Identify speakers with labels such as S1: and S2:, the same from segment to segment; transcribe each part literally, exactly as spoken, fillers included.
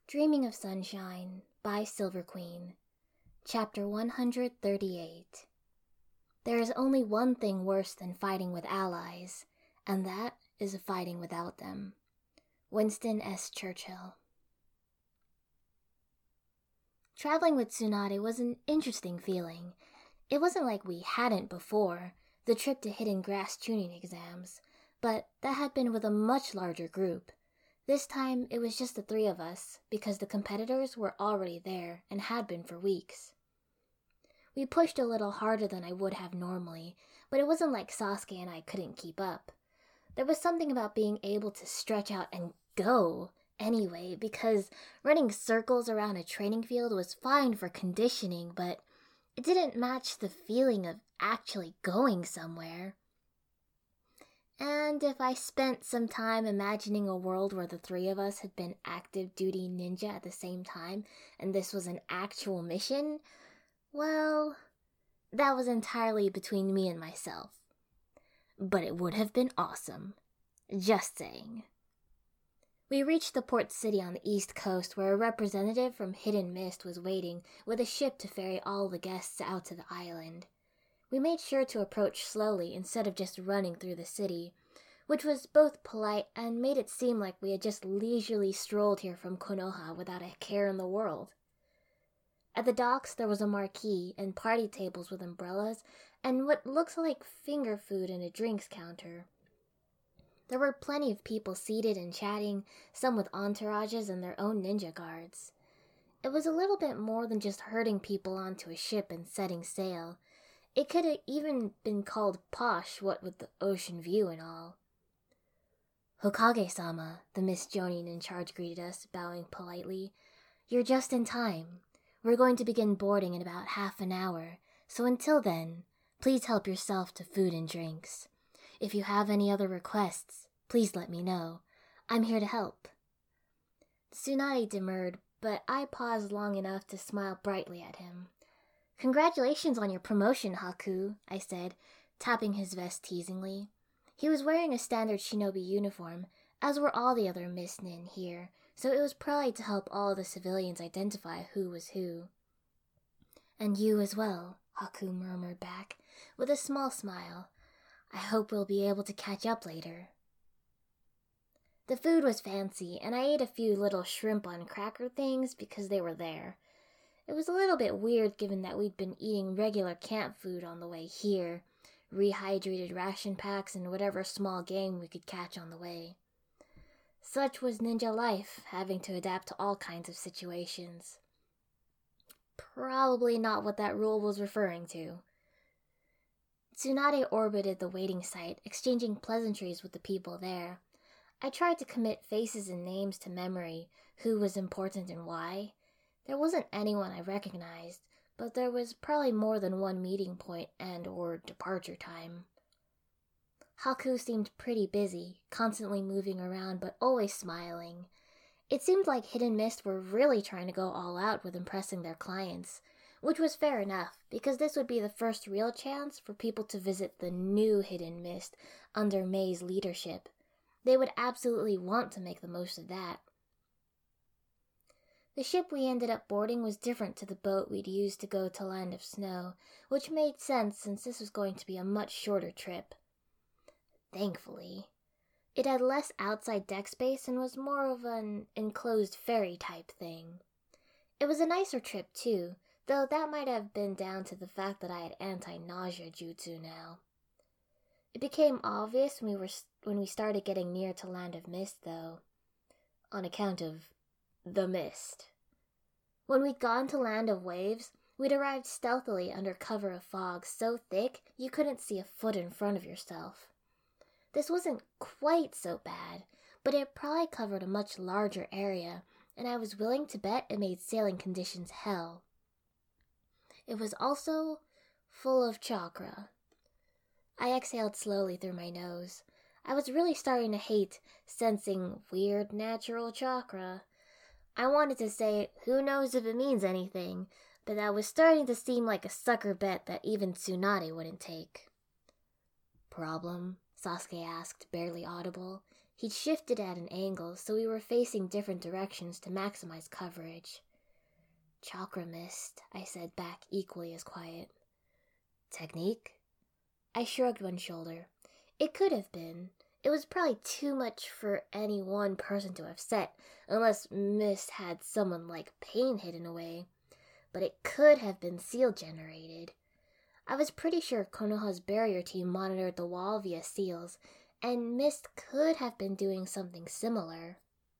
S1: Dreaming of Sunshine by Silver Queen. Chapter one hundred thirty-eight. There is only one thing worse than fighting with allies, and that is fighting without them. Winston S. Churchill. Traveling with Tsunade was an interesting feeling. It wasn't like we hadn't before, the trip to Hidden Grass tuning exams, but that had been with a much larger group. This time, it was just the three of us, because the competitors were already there and had been for weeks. We pushed a little harder than I would have normally, but it wasn't like Sasuke and I couldn't keep up. There was something about being able to stretch out and go anyway, because running circles around a training field was fine for conditioning, but it didn't match the feeling of actually going somewhere. And if I spent some time imagining a world where the three of us had been active duty ninja at the same time, and this was an actual mission, well, that was entirely between me and myself. But it would have been awesome. Just saying. We reached the port city on the east coast where a representative from Hidden Mist was waiting with a ship to ferry all the guests out to the island. We made sure to approach slowly instead of just running through the city, which was both polite and made it seem like we had just leisurely strolled here from Konoha without a care in the world. At the docks there was a marquee and party tables with umbrellas and what looks like finger food and a drinks counter. There were plenty of people seated and chatting, some with entourages and their own ninja guards. It was a little bit more than just herding people onto a ship and setting sail. It could have even been called posh, what with the ocean view and all. Hokage-sama, the Miss Jonin in charge greeted us, bowing politely. You're just in time. We're going to begin boarding in about half an hour, so until then, please help yourself to food and drinks. If you have any other requests, please let me know. I'm here to help. Tsunade demurred, but I paused long enough to smile brightly at him. Congratulations on your promotion, Haku, I said, tapping his vest teasingly. He was wearing a standard shinobi uniform, as were all the other Miss Nin here, so it was probably to help all the civilians identify who was who. And you as well, Haku murmured back, with a small smile. I hope we'll be able to catch up later. The food was fancy, and I ate a few little shrimp on cracker things because they were there. It was a little bit weird given that we'd been eating regular camp food on the way here, rehydrated ration packs and whatever small game we could catch on the way. Such was ninja life, having to adapt to all kinds of situations. Probably not what that rule was referring to. Tsunade orbited the waiting site, exchanging pleasantries with the people there. I tried to commit faces and names to memory, who was important and why. There wasn't anyone I recognized, but there was probably more than one meeting point and or departure time. Haku seemed pretty busy, constantly moving around but always smiling. It seemed like Hidden Mist were really trying to go all out with impressing their clients, which was fair enough, because this would be the first real chance for people to visit the new Hidden Mist under Mei's leadership. They would absolutely want to make the most of that. The ship we ended up boarding was different to the boat we'd used to go to Land of Snow, which made sense since this was going to be a much shorter trip. Thankfully. It had less outside deck space and was more of an enclosed ferry type thing. It was a nicer trip too, though that might have been down to the fact that I had anti-nausea jutsu now. It became obvious when we were when we started getting near to Land of Mist, though, on account of the mist. When we'd gone to Land of Waves, we'd arrived stealthily under cover of fog so thick you couldn't see a foot in front of yourself. This wasn't quite so bad, but it probably covered a much larger area, and I was willing to bet it made sailing conditions hell. It was also full of chakra. I exhaled slowly through my nose. I was really starting to hate sensing weird natural chakra. I wanted to say, who knows if it means anything, but that was starting to seem like a sucker bet that even Tsunade wouldn't take. Problem? Sasuke asked, barely audible. He'd shifted at an angle, so we were facing different directions to maximize coverage. Chakra mist, I said back equally as quiet. Technique? I shrugged one shoulder. It could have been. It was probably too much for any one person to have set, unless Mist had someone like Pain hidden away. But it could have been seal generated. I was pretty sure Konoha's barrier team monitored the wall via seals, and Mist could have been doing something similar.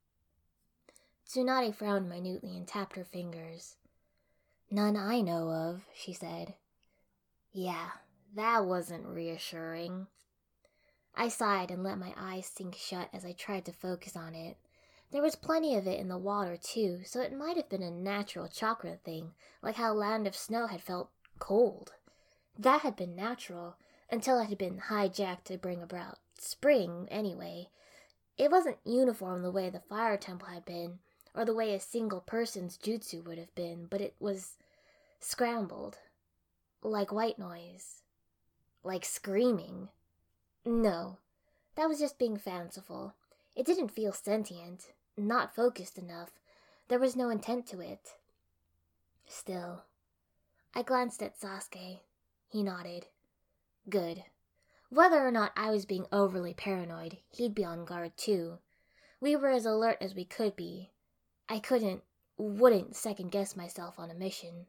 S1: Tsunade frowned minutely and tapped her fingers. None I know of, she said. Yeah, that wasn't reassuring. I sighed and let my eyes sink shut as I tried to focus on it. There was plenty of it in the water, too, so it might have been a natural chakra thing, like how Land of Snow had felt cold. That had been natural, until it had been hijacked to bring about spring, anyway. It wasn't uniform the way the fire temple had been, or the way a single person's jutsu would have been, but it was scrambled. Like white noise. Like screaming. No, that was just being fanciful. It didn't feel sentient, not focused enough. There was no intent to it. Still, I glanced at Sasuke. He nodded. Good. Whether or not I was being overly paranoid, he'd be on guard too. We were as alert as we could be. I couldn't, wouldn't second-guess myself on a mission.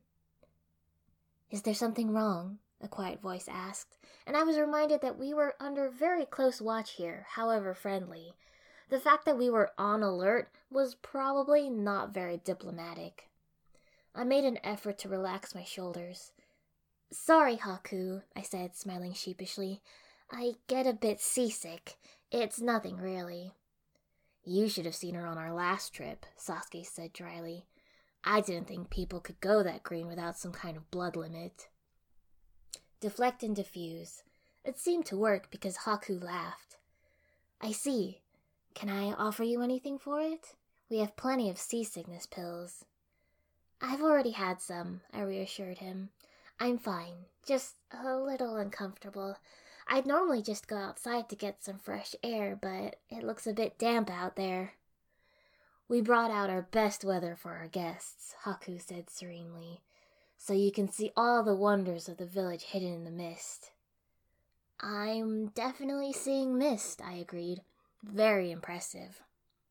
S1: Is there something wrong? A quiet voice asked, and I was reminded that we were under very close watch here, however friendly. The fact that we were on alert was probably not very diplomatic. I made an effort to relax my shoulders. Sorry, Haku, I said, smiling sheepishly. I get a bit seasick. It's nothing, really. You should have seen her on our last trip, Sasuke said dryly. I didn't think people could go that green without some kind of blood limit. Deflect and diffuse. It seemed to work because Haku laughed. I see. Can I offer you anything for it? We have plenty of seasickness pills. I've already had some, I reassured him. I'm fine, just a little uncomfortable. I'd normally just go outside to get some fresh air, but it looks a bit damp out there. We brought out our best weather for our guests, Haku said serenely, so you can see all the wonders of the village hidden in the mist. I'm definitely seeing mist, I agreed. Very impressive.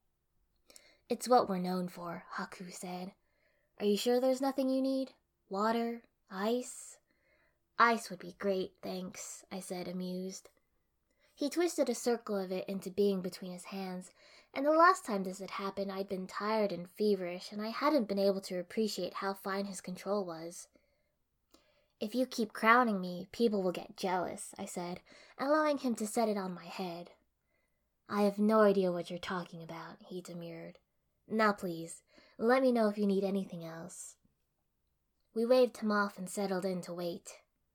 S1: It's what we're known for, Haku said. Are you sure there's nothing you need? Water? Ice? Ice would be great, thanks, I said, amused. He twisted a circle of it into being between his hands, and the last time this had happened I'd been tired and feverish, and I hadn't been able to appreciate how fine his control was. If you keep crowning me, people will get jealous, I said, allowing him to set it on my head. I have no idea what you're talking about, he demurred. Now please, let me know if you need anything else. We waved him off and settled in to wait.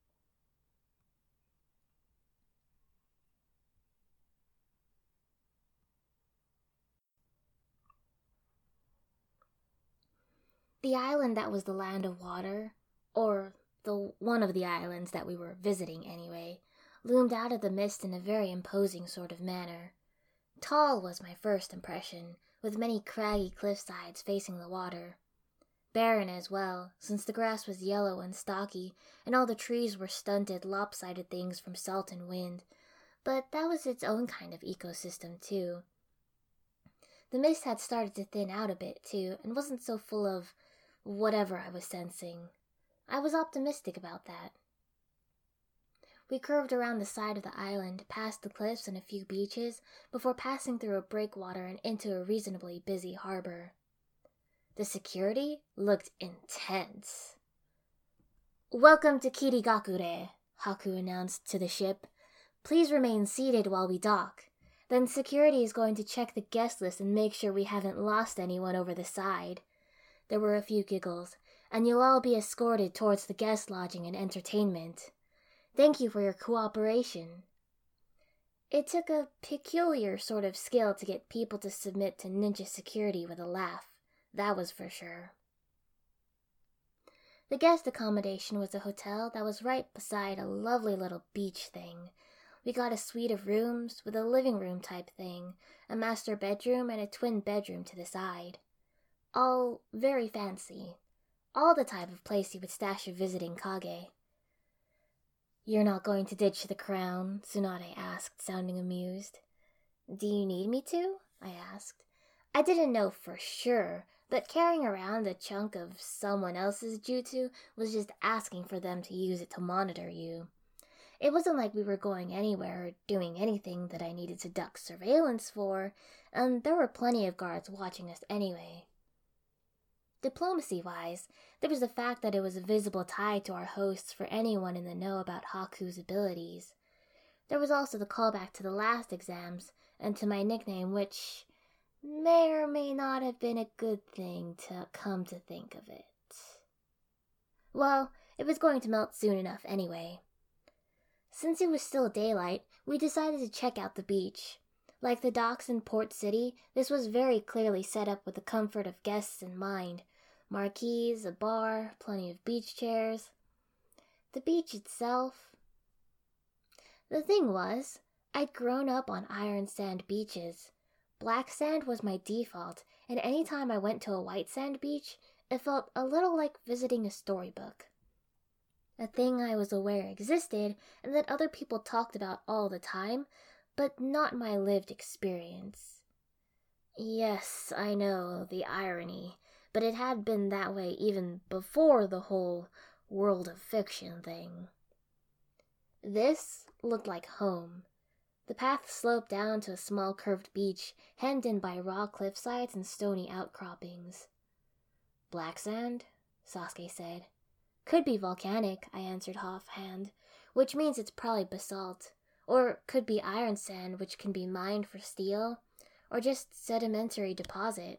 S1: The island that was the Land of Water, or the one of the islands that we were visiting anyway, loomed out of the mist in a very imposing sort of manner. Tall was my first impression, with many craggy cliffsides facing the water. Barren as well, since the grass was yellow and stocky, and all the trees were stunted, lopsided things from salt and wind, but that was its own kind of ecosystem, too. The mist had started to thin out a bit, too, and wasn't so full of whatever I was sensing. I was optimistic about that. We curved around the side of the island, past the cliffs and a few beaches, before passing through a breakwater and into a reasonably busy harbor. The security looked intense. Welcome to Kirigakure, Haku announced to the ship. Please remain seated while we dock. Then security is going to check the guest list and make sure we haven't lost anyone over the side. There were a few giggles, and you'll all be escorted towards the guest lodging and entertainment. Thank you for your cooperation. It took a peculiar sort of skill to get people to submit to ninja security with a laugh, that was for sure. The guest accommodation was a hotel that was right beside a lovely little beach thing. We got a suite of rooms with a living room type thing, a master bedroom, and a twin bedroom to the side. All very fancy. All the type of place you would stash a visiting Kage. "You're not going to ditch the crown?" Tsunade asked, sounding amused. "Do you need me to?" I asked. I didn't know for sure, but carrying around a chunk of someone else's jutsu was just asking for them to use it to monitor you. It wasn't like we were going anywhere or doing anything that I needed to duck surveillance for, and there were plenty of guards watching us anyway. Diplomacy-wise, there was the fact that it was a visible tie to our hosts for anyone in the know about Haku's abilities. There was also the callback to the last exams, and to my nickname, which may or may not have been a good thing to come to think of it. Well, it was going to melt soon enough anyway. Since it was still daylight, we decided to check out the beach. Like the docks in Port City, this was very clearly set up with the comfort of guests in mind. Marquees, a bar, plenty of beach chairs. The beach itself... The thing was, I'd grown up on iron sand beaches. Black sand was my default, and any time I went to a white sand beach, it felt a little like visiting a storybook. A thing I was aware existed and that other people talked about all the time, but not my lived experience. Yes, I know, the irony, but it had been that way even before the whole world of fiction thing. This looked like home. The path sloped down to a small curved beach, hemmed in by raw cliffsides and stony outcroppings. "Black sand?" Sasuke said. "Could be volcanic," I answered offhand, "which means it's probably basalt. Or could be iron sand, which can be mined for steel, or just sedimentary deposit."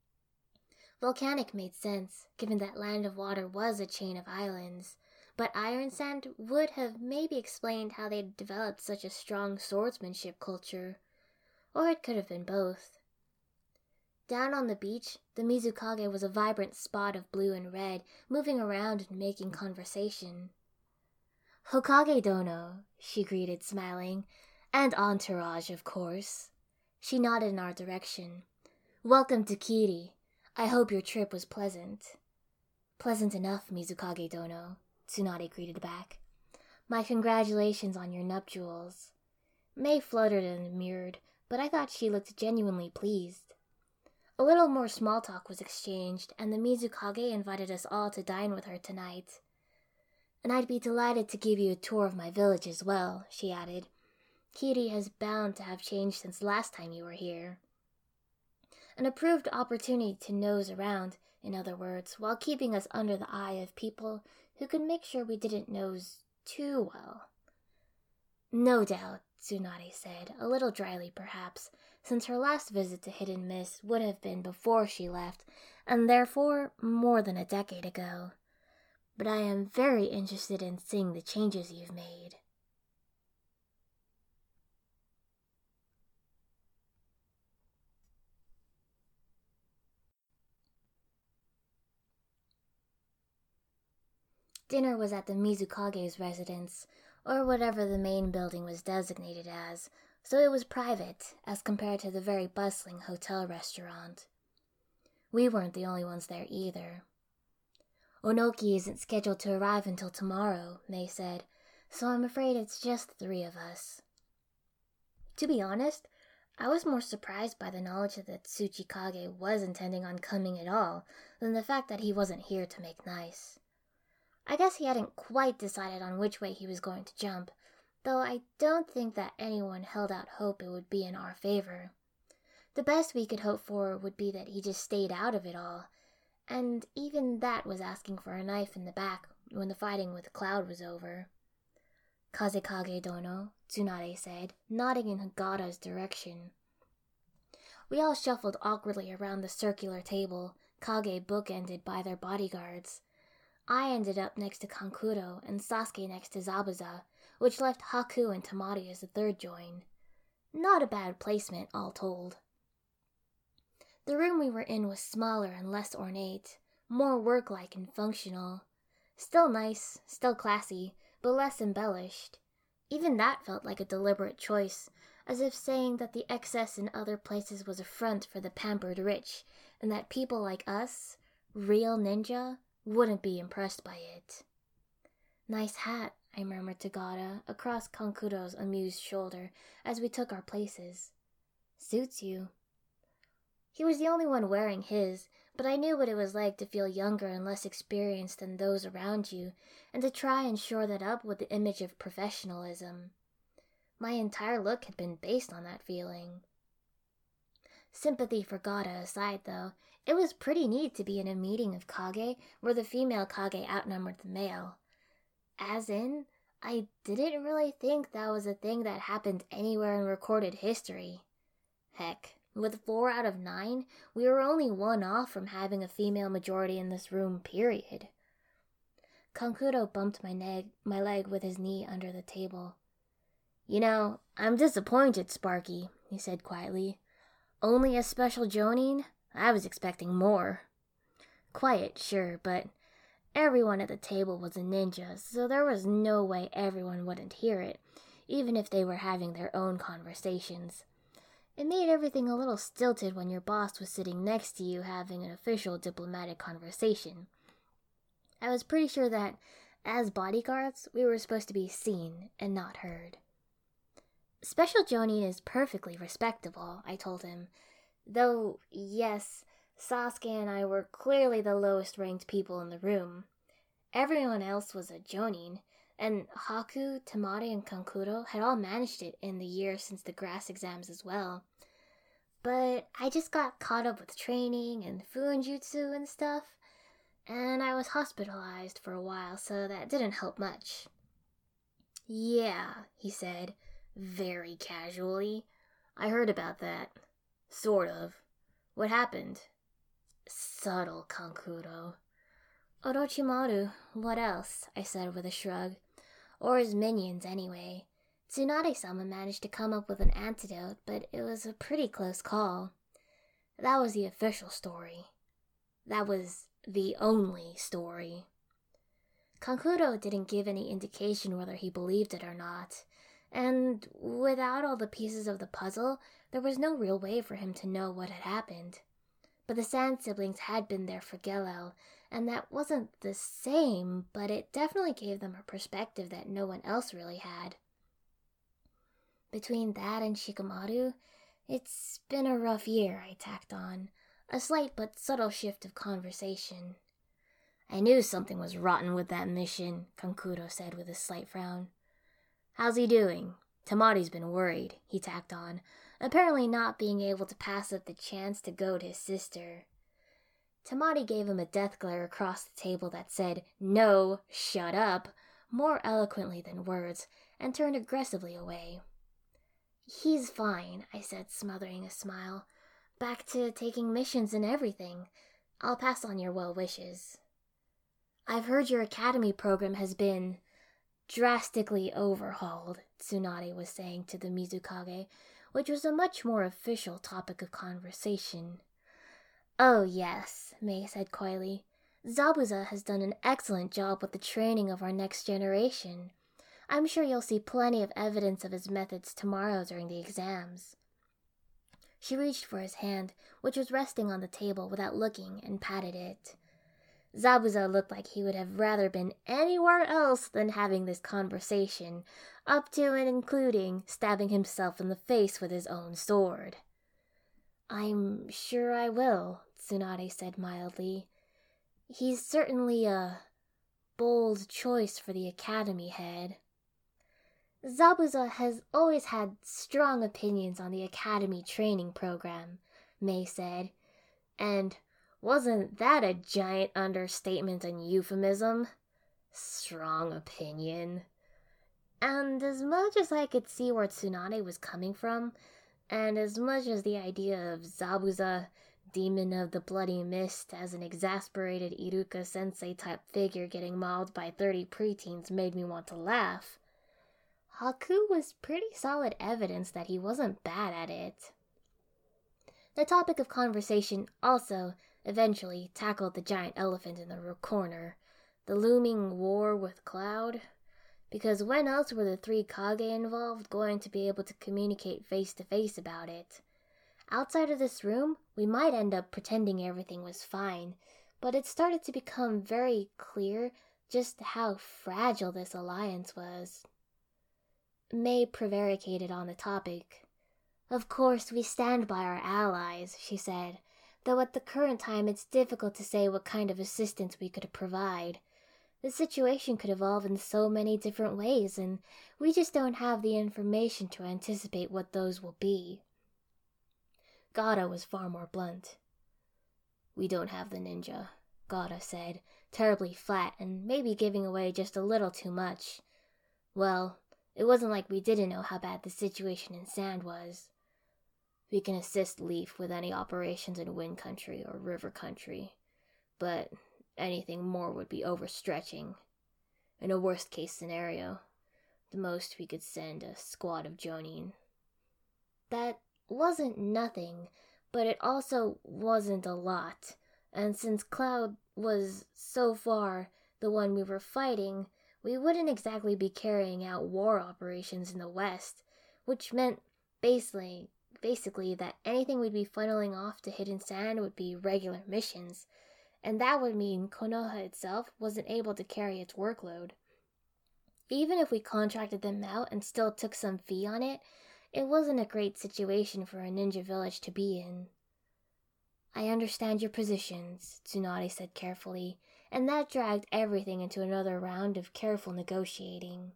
S1: Volcanic made sense, given that Land of Water was a chain of islands, but iron sand would have maybe explained how they'd developed such a strong swordsmanship culture. Or it could have been both. Down on the beach, the Mizukage was a vibrant spot of blue and red, moving around and making conversation. "Hokage Dono," she greeted, smiling. "And entourage, of course." She nodded in our direction. "Welcome to Kiri. I hope your trip was pleasant." "Pleasant enough, Mizukage Dono," Tsunade greeted back. "My congratulations on your nuptials." May fluttered and demurred, but I thought she looked genuinely pleased. A little more small talk was exchanged, and the Mizukage invited us all to dine with her tonight. "And I'd be delighted to give you a tour of my village as well," she added. "Kiri has bound to have changed since last time you were here." An approved opportunity to nose around, in other words, while keeping us under the eye of people who could make sure we didn't nose too well. "No doubt," Tsunade said, a little dryly perhaps, since her last visit to Hidden Mist would have been before she left, and therefore more than a decade ago. "But I am very interested in seeing the changes you've made." Dinner was at the Mizukage's residence, or whatever the main building was designated as, so it was private as compared to the very bustling hotel restaurant. We weren't the only ones there either. "Onoki isn't scheduled to arrive until tomorrow," May said, "so I'm afraid it's just the three of us." To be honest, I was more surprised by the knowledge that Tsuchikage was intending on coming at all than the fact that he wasn't here to make nice. I guess he hadn't quite decided on which way he was going to jump, though I don't think that anyone held out hope it would be in our favor. The best we could hope for would be that he just stayed out of it all, and even that was asking for a knife in the back when the fighting with Cloud was over. "Kazekage Dono," Tsunade said, nodding in Hagata's direction. We all shuffled awkwardly around the circular table, Kage bookended by their bodyguards. I ended up next to Kankuro and Sasuke next to Zabuza, which left Haku and Tamari as the third join. Not a bad placement, all told. The room we were in was smaller and less ornate, more work-like and functional. Still nice, still classy, but less embellished. Even that felt like a deliberate choice, as if saying that the excess in other places was a front for the pampered rich, and that people like us, real ninja, wouldn't be impressed by it. "Nice hat," I murmured to Gata across Kankuro's amused shoulder as we took our places. "Suits you." He was the only one wearing his, but I knew what it was like to feel younger and less experienced than those around you, and to try and shore that up with the image of professionalism. My entire look had been based on that feeling. Sympathy for Gata aside, though, it was pretty neat to be in a meeting of Kage where the female Kage outnumbered the male. As in, I didn't really think that was a thing that happened anywhere in recorded history. Heck, with four out of nine, we were only one off from having a female majority in this room, period. Kankuro bumped my, neg- my leg with his knee under the table. "You know, I'm disappointed, Sparky," he said quietly. "Only a special Jonin? I was expecting more." Quiet, sure, but everyone at the table was a ninja, so there was no way everyone wouldn't hear it, even if they were having their own conversations. It made everything a little stilted when your boss was sitting next to you having an official diplomatic conversation. I was pretty sure that, as bodyguards, we were supposed to be seen and not heard. "Special Jonin is perfectly respectable," I told him. Though, yes, Sasuke and I were clearly the lowest-ranked people in the room. Everyone else was a Jonin, and Haku, Temari, and Kankuro had all managed it in the year since the grass exams as well. But I just got caught up with training and Fuinjutsu and stuff, and I was hospitalized for a while, so that didn't help much. "Yeah," he said, very casually. "I heard about that. Sort of. What happened?" "Subtle, Kankuro." "Orochimaru, what else?" I said with a shrug. "Or his minions, anyway. Tsunade-sama managed to come up with an antidote, but it was a pretty close call. That was the official story. That was the only story." Kankuro didn't give any indication whether he believed it or not, and without all the pieces of the puzzle, there was no real way for him to know what had happened. But the Sand siblings had been there for Gelel, and that wasn't the same, but it definitely gave them a perspective that no one else really had. "Between that and Shikamaru, it's been a rough year," I tacked on, a slight but subtle shift of conversation. "I knew something was rotten with that mission," Kankuro said with a slight frown. "How's he doing? Temari's been worried," he tacked on, apparently not being able to pass up the chance to goad his sister. Temari gave him a death glare across the table that said, "No, shut up," more eloquently than words, and turned aggressively away. "He's fine," I said, smothering a smile. "Back to taking missions and everything. I'll pass on your well wishes." "I've heard your academy program has been drastically overhauled," Tsunade was saying to the Mizukage, which was a much more official topic of conversation. "Oh yes," Mei said coyly. "Zabuza has done an excellent job with the training of our next generation. I'm sure you'll see plenty of evidence of his methods tomorrow during the exams." She reached for his hand, which was resting on the table without looking, and patted it. Zabuza looked like he would have rather been anywhere else than having this conversation, up to and including stabbing himself in the face with his own sword. "I'm sure I will," Tsunade said mildly. "He's certainly a bold choice for the academy head." "Zabuza has always had strong opinions on the academy training program," Mei said, and wasn't that a giant understatement and euphemism? Strong opinion. And as much as I could see where Tsunade was coming from, and as much as the idea of Zabuza, demon of the bloody mist, as an exasperated Iruka-sensei type figure getting mauled by thirty preteens made me want to laugh, Haku was pretty solid evidence that he wasn't bad at it. The topic of conversation also eventually tackled the giant elephant in the corner, the looming war with Cloud. because when else were the three Kage involved going to be able to communicate face-to-face about it? Outside of this room, we might end up pretending everything was fine, but it started to become very clear just how fragile this alliance was. May prevaricated on the topic. "Of course, we stand by our allies," she said, "though at the current time it's difficult to say what kind of assistance we could provide. The situation could evolve in so many different ways, and we just don't have the information to anticipate what those will be." Gata was far more blunt. "We don't have the ninja," Gata said, terribly flat and maybe giving away just a little too much. Well, it wasn't like we didn't know how bad the situation in Sand was. "We can assist Leaf with any operations in Wind Country or River Country, but anything more would be overstretching. In a worst-case scenario, the most we could send a squad of Jonin." That wasn't nothing, but it also wasn't a lot, and since Cloud was, so far, the one we were fighting, we wouldn't exactly be carrying out war operations in the West, which meant basically, basically that anything we'd be funneling off to Hidden Sand would be regular missions, and that would mean Konoha itself wasn't able to carry its workload. Even if we contracted them out and still took some fee on it, it wasn't a great situation for a ninja village to be in. "I understand your positions," Tsunade said carefully, and that dragged everything into another round of careful negotiating.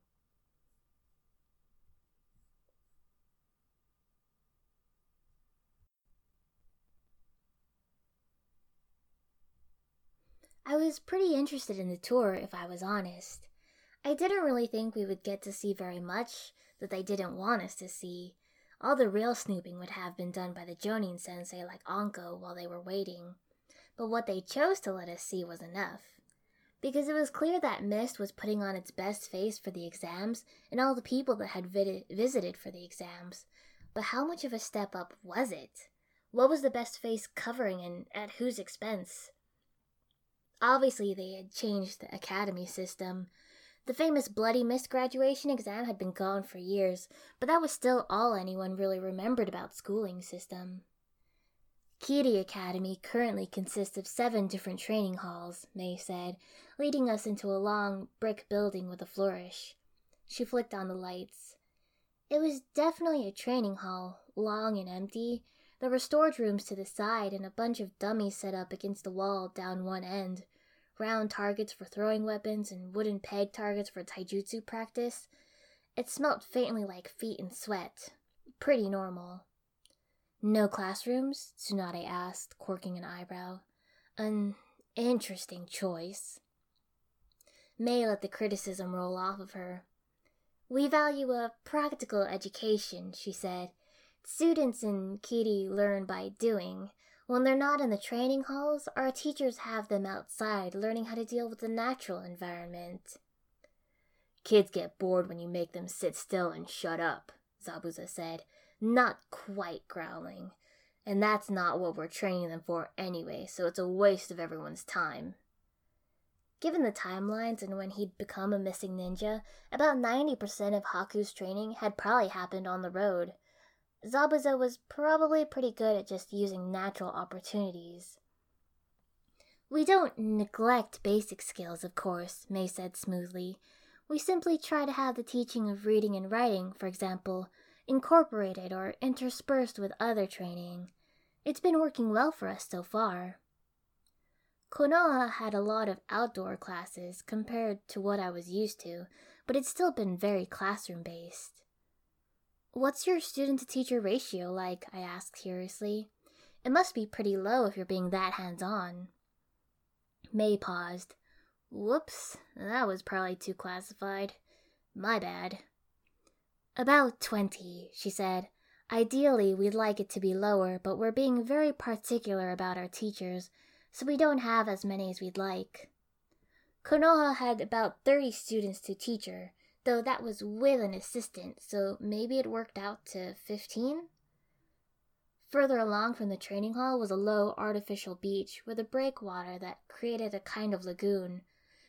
S1: I was pretty interested in the tour, if I was honest. I didn't really think we would get to see very much that they didn't want us to see. All the real snooping would have been done by the Jonin sensei like Anko while they were waiting. But what they chose to let us see was enough. Because it was clear that Mist was putting on its best face for the exams and all the people that had vid- visited for the exams. But how much of a step up was it? What was the best face covering and at whose expense? Obviously, they had changed the academy system. The famous Bloody Mist graduation exam had been gone for years, but that was still all anyone really remembered about schooling system. Kiri Academy currently consists of seven different training halls, May said, leading us into a long brick building with a flourish. She flicked on the lights. It was definitely a training hall, long and empty. There were storage rooms to the side and a bunch of dummies set up against the wall down one end. Round targets for throwing weapons and wooden peg targets for taijutsu practice. It smelt faintly like feet and sweat. Pretty normal. "No classrooms?" Tsunade asked, quirking an eyebrow. "An interesting choice." May let the criticism roll off of her. "We value a practical education," she said. "Students in Kiri learn by doing. When they're not in the training halls, our teachers have them outside learning how to deal with the natural environment." "Kids get bored when you make them sit still and shut up," Zabuza said, not quite growling. "And that's not what we're training them for anyway, so it's a waste of everyone's time." Given the timelines and when he'd become a missing ninja, about ninety percent of Haku's training had probably happened on the road. Zabuza was probably pretty good at just using natural opportunities. "We don't neglect basic skills, of course," May said smoothly. "We simply try to have the teaching of reading and writing, for example, incorporated or interspersed with other training. It's been working well for us so far." Konoha had a lot of outdoor classes compared to what I was used to, but it's still been very classroom-based. "What's your student-to-teacher ratio like?" I asked curiously. "It must be pretty low if you're being that hands-on." May paused. "Whoops, that was probably too classified. My bad." "About twenty, she said. "Ideally, we'd like it to be lower, but we're being very particular about our teachers, so we don't have as many as we'd like." Konoha had about thirty students to teach her, though that was with an assistant, so maybe it worked out to fifteen? Further along from the training hall was a low artificial beach with a breakwater that created a kind of lagoon.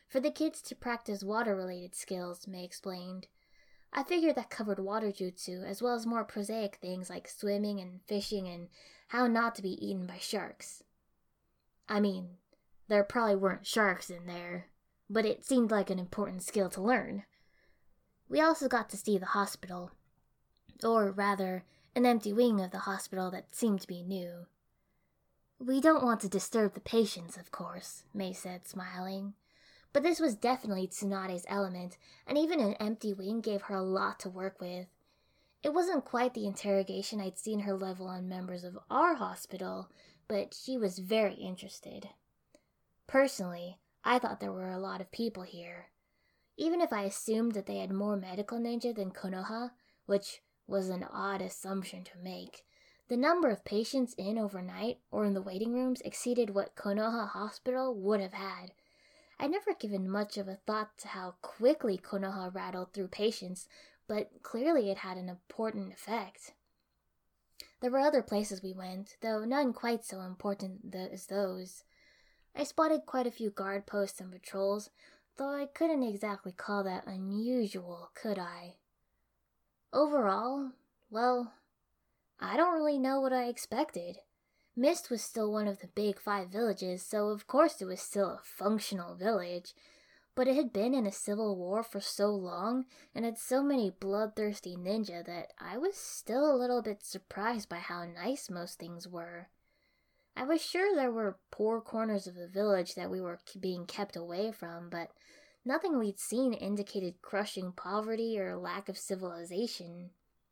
S1: for the kids to practice water-related skills, May explained. I figured that covered water jutsu, as well as more prosaic things like swimming and fishing and how not to be eaten by sharks. I mean, there probably weren't sharks in there, but it seemed like an important skill to learn. We also got to see the hospital, or rather, an empty wing of the hospital that seemed to be new. We don't want to disturb the patients, of course, May said, smiling. But this was definitely Tsunade's element, and even an empty wing gave her a lot to work with. It wasn't quite the interrogation I'd seen her level on members of our hospital, but she was very interested. Personally, I thought there were a lot of people here. Even if I assumed that they had more medical ninja than Konoha, which was an odd assumption to make, the number of patients in overnight or in the waiting rooms exceeded what Konoha Hospital would have had. I'd never given much of a thought to how quickly Konoha rattled through patients, but clearly it had an important effect. There were other places we went, though none quite so important th- as those. I spotted quite a few guard posts and patrols, though I couldn't exactly call that unusual, could I? Overall, well, I don't really know what I expected. Mist was still one of the big five villages, so of course it was still a functional village, but it had been in a civil war for so long and had so many bloodthirsty ninja that I was still a little bit surprised by how nice most things were. I was sure there were poor corners of the village that we were being kept away from, but nothing we'd seen indicated crushing poverty or lack of civilization.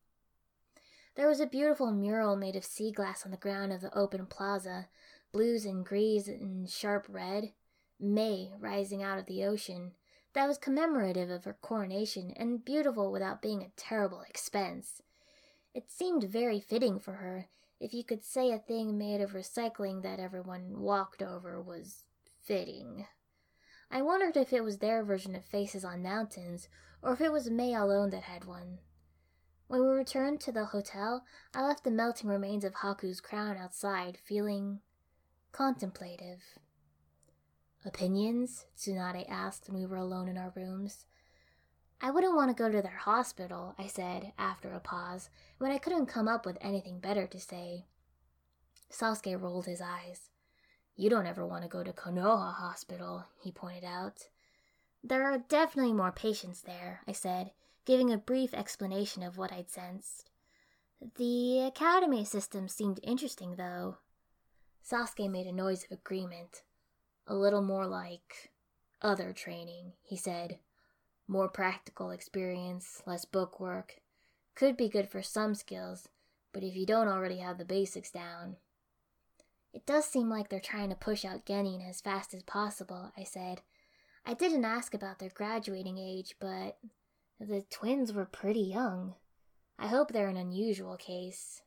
S1: There was a beautiful mural made of sea glass on the ground of the open plaza, blues and greens and sharp red, May rising out of the ocean, that was commemorative of her coronation and beautiful without being a terrible expense. It seemed very fitting for her, if you could say a thing made of recycling that everyone walked over was fitting. I wondered if it was their version of Faces on Mountains, or if it was May alone that had one. When we returned to the hotel, I left the melting remains of Haku's crown outside, feeling contemplative. Opinions? Tsunade asked when we were alone in our rooms. I wouldn't want to go to their hospital, I said, after a pause, when I couldn't come up with anything better to say. Sasuke rolled his eyes. You don't ever want to go to Konoha Hospital, he pointed out. There are definitely more patients there, I said, giving a brief explanation of what I'd sensed. The academy system seemed interesting, though. Sasuke made a noise of agreement. A little more like other training, he said. More practical experience, less bookwork. Could be good for some skills, but if you don't already have the basics down. It does seem like they're trying to push out Genin as fast as possible, I said. I didn't ask about their graduating age, but the twins were pretty young. I hope they're an unusual case.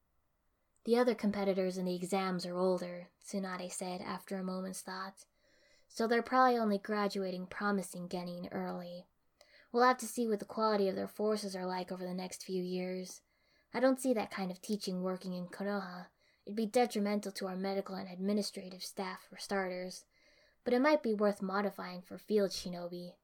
S1: The other competitors in the exams are older, Tsunade said after a moment's thought. So they're probably only graduating promising Genin early. We'll have to see what the quality of their forces are like over the next few years. I don't see that kind of teaching working in Konoha. It'd be detrimental to our medical and administrative staff for starters, but it might be worth modifying for field shinobi.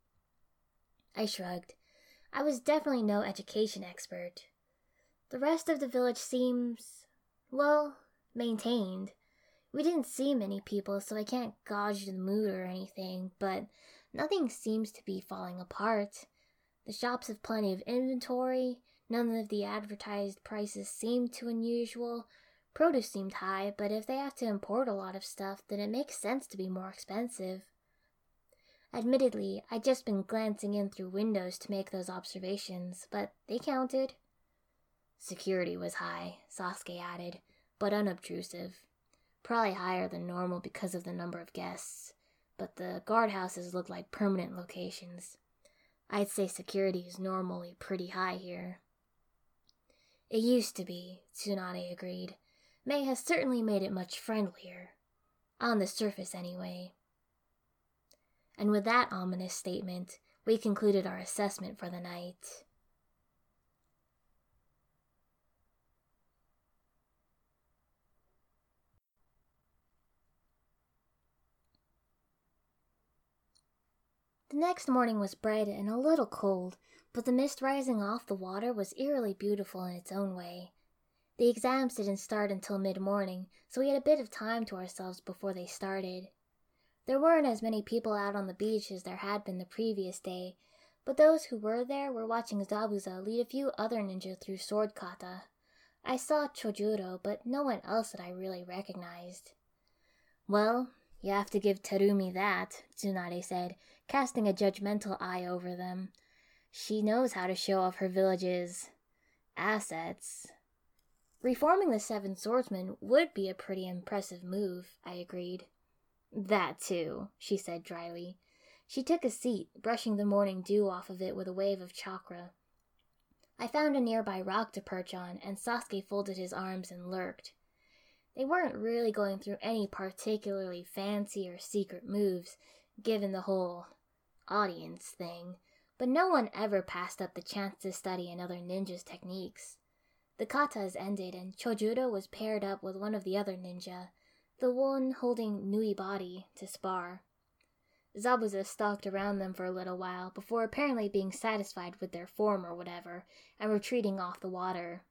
S1: I shrugged. I was definitely no education expert. The rest of the village seems, well, maintained. We didn't see many people, so I can't gauge the mood or anything, but nothing seems to be falling apart. The shops have plenty of inventory, none of the advertised prices seem too unusual. Produce seemed high, but if they have to import a lot of stuff, then it makes sense to be more expensive. Admittedly, I'd just been glancing in through windows to make those observations, but they counted. Security was high, Sasuke added, but unobtrusive. Probably higher than normal because of the number of guests, but the guardhouses look like permanent locations. I'd say security is normally pretty high here. It used to be, Tsunade agreed. May has certainly made it much friendlier. On the surface, anyway. And with that ominous statement, we concluded our assessment for the night. The next morning was bright and a little cold, but the mist rising off the water was eerily beautiful in its own way. The exams didn't start until mid-morning, so we had a bit of time to ourselves before they started. There weren't as many people out on the beach as there had been the previous day, but those who were there were watching Zabuza lead a few other ninja through sword kata. I saw Chojuro, but no one else that I really recognized. "Well, you have to give Terumi that," Tsunade said, casting a judgmental eye over them. "She knows how to show off her village's assets." "Reforming the Seven Swordsmen would be a pretty impressive move," I agreed. "That too," she said dryly. She took a seat, brushing the morning dew off of it with a wave of chakra. I found a nearby rock to perch on, and Sasuke folded his arms and lurked. They weren't really going through any particularly fancy or secret moves, given the whole audience thing, but no one ever passed up the chance to study another ninja's techniques. The katas ended, and Chojuro was paired up with one of the other ninja, the one holding Nui Body, to spar. Zabuza stalked around them for a little while, before apparently being satisfied with their form or whatever, and retreating off the water.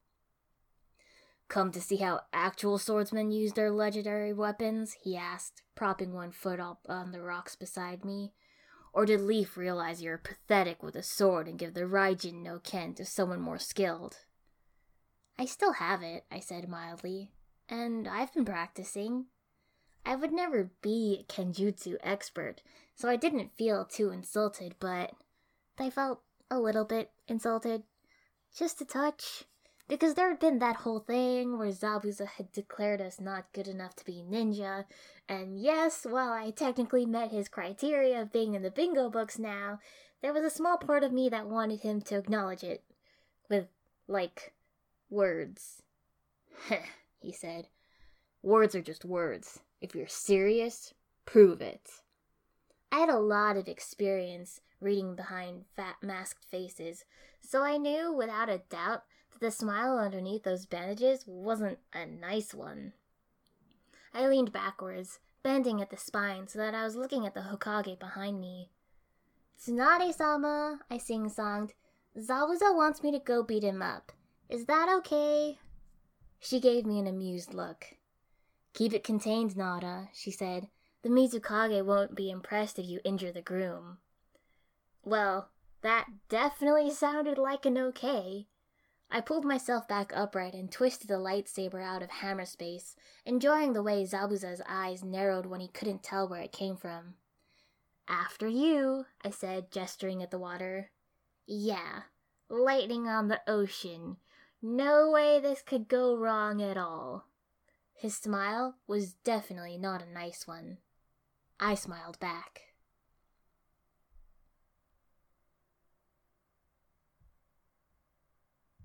S1: "Come to see how actual swordsmen use their legendary weapons?" he asked, propping one foot up on the rocks beside me. "Or did Leaf realize you're pathetic with a sword and give the Raijin no Ken to someone more skilled?" "I still have it," I said mildly, "and I've been practicing." I would never be a Kenjutsu expert, so I didn't feel too insulted, but I felt a little bit insulted. Just a touch. Because there had been that whole thing where Zabuza had declared us not good enough to be ninja, and yes, while I technically met his criteria of being in the bingo books now, there was a small part of me that wanted him to acknowledge it. With, like, words. "Heh," he said. "Words are just words. If you're serious, prove it." I had a lot of experience reading behind fat masked faces, so I knew without a doubt that the smile underneath those bandages wasn't a nice one. I leaned backwards, bending at the spine so that I was looking at the Hokage behind me. "Tsunade-sama," I sing-songed, "Zabuza wants me to go beat him up. Is that okay?" She gave me an amused look. "Keep it contained, Nara," she said. "The Mizukage won't be impressed if you injure the groom." Well, that definitely sounded like an okay. I pulled myself back upright and twisted the lightsaber out of hammer space, enjoying the way Zabuza's eyes narrowed when he couldn't tell where it came from. "After you," I said, gesturing at the water. "Yeah, lightning on the ocean. No way this could go wrong at all." His smile was definitely not a nice one. I smiled back.